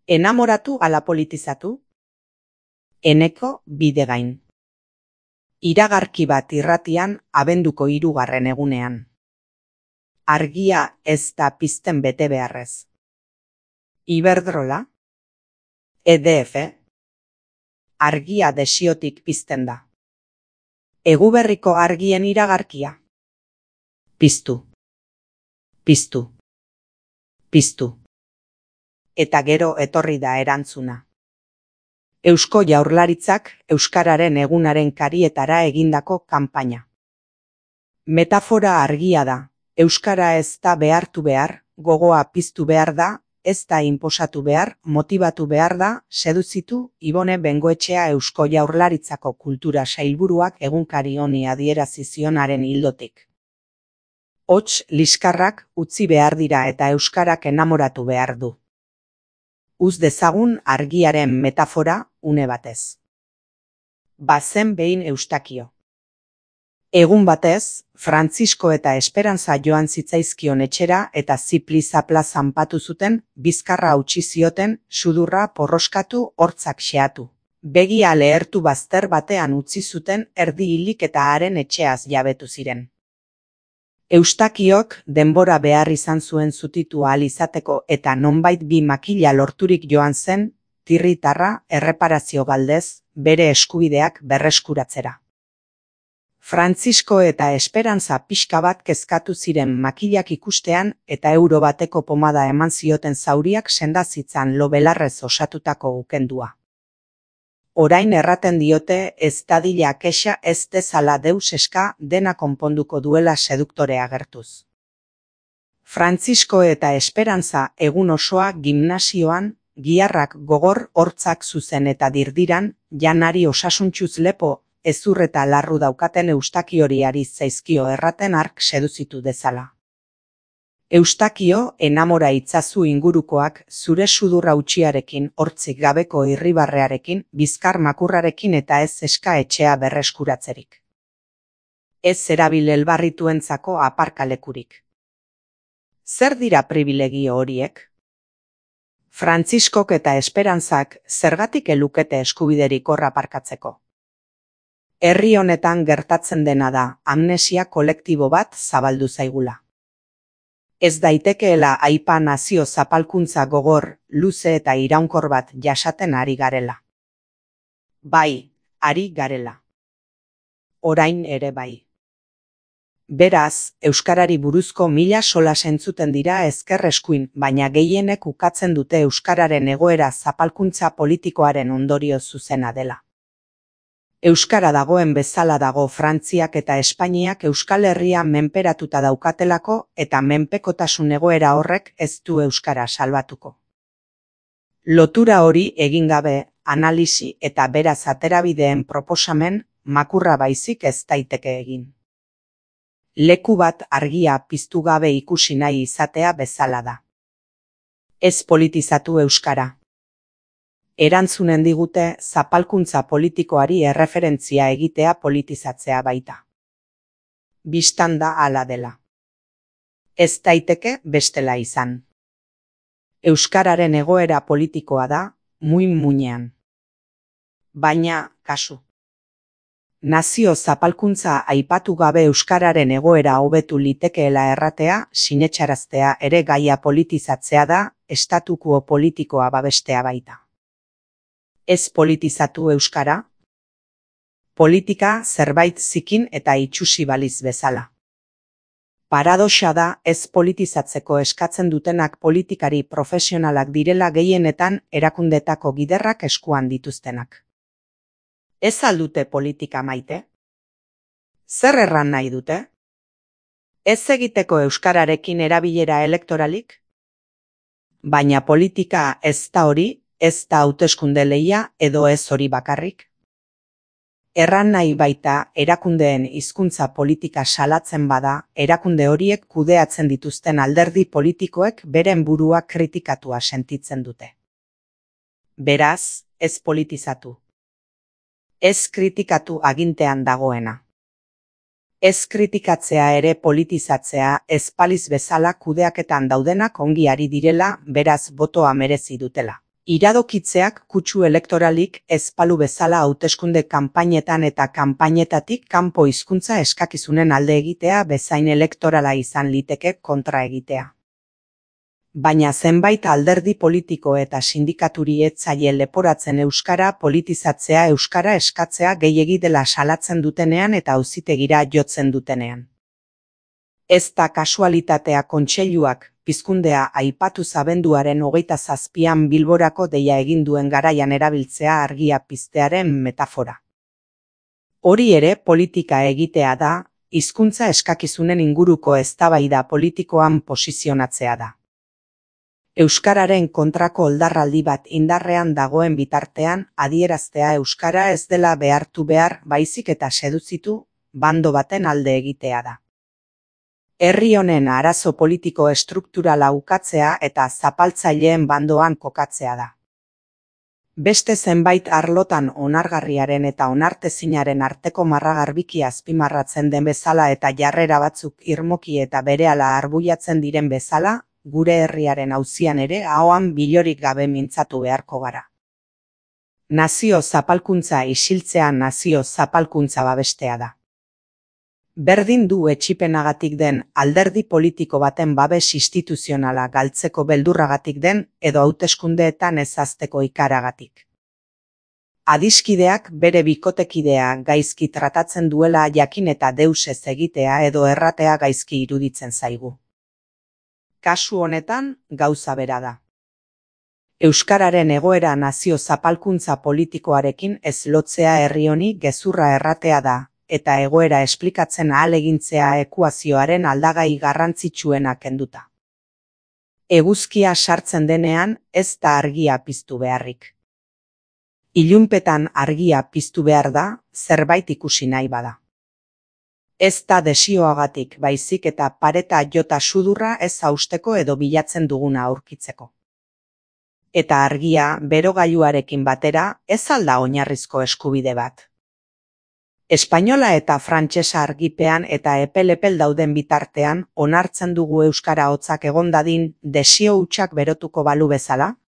Enamoratu ala politizatu? Eneko Bidegain. Iragarki bat irratian abenduko 3. egunean. Argia ez da pizten bete beharrez. Iberdrola? EDF? Argia desiotik pizten da. Eguberriko argien iragarkia? Piztu. Piztu. Piztu. Eta gero etorri da erantzuna. Eusko Jaurlaritzak Euskararen egunaren karietara egindako kanpaina. Metafora argia da. Euskara ez da behartu behar, gogoa piztu behar da, ez da inposatu behar, motibatu behar da, seduzitu. Ibone Bengoetxea Eusko Jaurlaritzako Kultura Sailburuak egunkari honi adierazi zionaren ildotik. Hots liskarrak utzi behar dira eta euskarak enamoratu behar du. Uz dezagun argiaren metafora une batez. Bazen behin Eustakio. Egun batez, Frantzisko eta Esperantza joan zitzaizkion etxera eta zipli-zapla zanpatu zuten, bizkarra hautsi zioten, sudurra porroskatu, hortzak xeatu. Begia lehertu bazter batean utzi zuten, erdi hilik eta haren etxeaz jabetu ziren. Eustakiok denbora behar izan zuen zutitu ahal izateko eta nonbait bi makila lorturik joan zen, tirritarra erreparazio galdez, bere eskubideak berreskuratzera. Frantzisko eta Esperantza pixka bat kezkatu ziren makilak ikustean eta euro bateko pomada eman zioten zauriak senda zitzan lo belarrez osatutako ukendua. Orain erraten diote ez dadila kexa ez dezala deus eska dena konponduko duela seduktore agertuz. Frantzisko eta Esperantza egun osoa gimnasioan, giharrak gogor, hortzak zuzen eta dirdiran, janari osasuntxuz lepo, ezur eta larru daukaten Eustakiori ari zaizkio erraten hark seduzitu dezala. Eustakio, enamora itzazu ingurukoak, zure sudurra utxiarekin, hortzik gabeko irribarrearekin, bizkar makurrarekin eta ez eska etxea berreskuratzerik. Ez erabil elbarrituentzako aparkalekurik. Zer dira pribilegio horiek? Frantziskok eta Esperantzak zergatik elukete eskubiderik hor aparkatzeko? Herri honetan gertatzen dena da, amnesia kolektibo bat zabaldu zaigula. Ez daitekeela aipa nazio zapalkuntza gogor, luze eta iraunkor bat jasaten ari garela. Bai, ari garela. Orain ere bai. Beraz, euskarari buruzko 1000 solas entzuten dira ezker eskuin, baina gehienek ukatzen dute euskararen egoera zapalkuntza politikoaren ondorio zuzena dela. Euskara dagoen bezala dago Frantziak eta Espainiak Euskal Herria menperatuta daukatelako eta menpekotasun egoera horrek ez du euskara salbatuko. Lotura hori egin gabe, analisi eta beraz aterabideen proposamen, makurra baizik ez daiteke egin. Leku bat argia piztu gabe ikusi nahi izatea bezala da. Ez politizatu euskara. Erantzunen digute zapalkuntza politikoari erreferentzia egitea politizatzea baita. Bistan da hala dela. Ez daiteke bestela izan. Euskararen egoera politikoa da, muin-muinean. Baina, kasu. Nazio zapalkuntza aipatu gabe euskararen egoera hobetu litekeela erratea, sinetxaraztea ere gaia politizatzea da, estatuko politikoa babestea baita. Ez politizatu euskara? Politika zerbait zikin eta itsusi baliz bezala. Paradoxa da ez politizatzeko eskatzen dutenak politikari profesionalak direla gehienetan erakundetako giderrak eskuan dituztenak. Ez aldute politika maite? Zer erran nahi dute? Ez egiteko euskararekin erabilera elektoralik? Baina politika ez da hori, ez da hauteskunde lehia edo ez hori bakarrik. Erran nahi baita erakundeen hizkuntza politika salatzen bada, erakunde horiek kudeatzen dituzten alderdi politikoek beren burua kritikatua sentitzen dute. Beraz, ez politizatu. Ez kritikatu agintean dagoena. Ez kritikatzea ere politizatzea ez paliz bezala kudeaketan daudenak ongi ari direla, beraz botoa merezi dutela. Iradokitzeak kutsu elektoralik ez balu bezala hauteskunde kanpainetan eta kanpainetatik kanpo hizkuntza eskakizunen alde egitea bezain elektorala izan liteke kontra egitea. Baina zenbait alderdi politiko eta sindikaturi ez zaie leporatzen euskara politizatzea, euskara eskatzea gehiegi dela salatzen dutenean eta auzitegira jotzen dutenean. Ez da kasualitatea kontseiluak pizkundea aipatu abenduaren 27an Bilborako deia egin duen garaian erabiltzea argia piztearen metafora. Hori ere politika egitea da, hizkuntza eskakizunen inguruko eztabaida politikoan posizionatzea da. Euskararen kontrako oldarraldi bat indarrean dagoen bitartean adieraztea euskara ez dela behartu behar baizik eta seduzitu bando baten alde egitea da. Herri honen arazo politiko estrukturala ukatzea eta zapaltzaileen bandoan kokatzea da. Beste zenbait arlotan onargarriaren eta onartezinaren arteko marragarbiki azpimarratzen den bezala eta jarrera batzuk irmoki eta berehala arbuiatzen diren bezala, gure herriaren auzian ere ahoan bilorik gabe mintzatu beharko gara. Nazio zapalkuntza isiltzea nazio zapalkuntza babestea da. Berdin du etsipenagatik den, alderdi politiko baten babes instituzionala galtzeko beldurragatik den edo hauteskundeetan ezazteko ikaragatik. Adiskideak bere bikotekidea gaizki tratatzen duela jakin eta deus ez egitea edo erratea gaizki iruditzen zaigu. Kasu honetan gauza bera da. Euskararen egoera nazio zapalkuntza politikoarekin ez lotzea herri honi gezurra erratea da, eta egoera esplikatzen ahalegintzea ekuazioaren aldagai garrantzitsuena kenduta. Eguzkia sartzen denean ez da argia piztu beharrik. Ilunpetan argia piztu behar da, zerbait ikusi nahi bada. Ez da desioagatik baizik eta pareta jota sudurra ez hausteko edo bilatzen duguna aurkitzeko. Eta argia berogailuarekin batera ez alda oinarrizko eskubide bat. Espainola eta frantsesa argipean eta epel-epel dauden bitartean onartzen dugu euskara hotzak egon dadin desio hutsak berotuko balu bezala?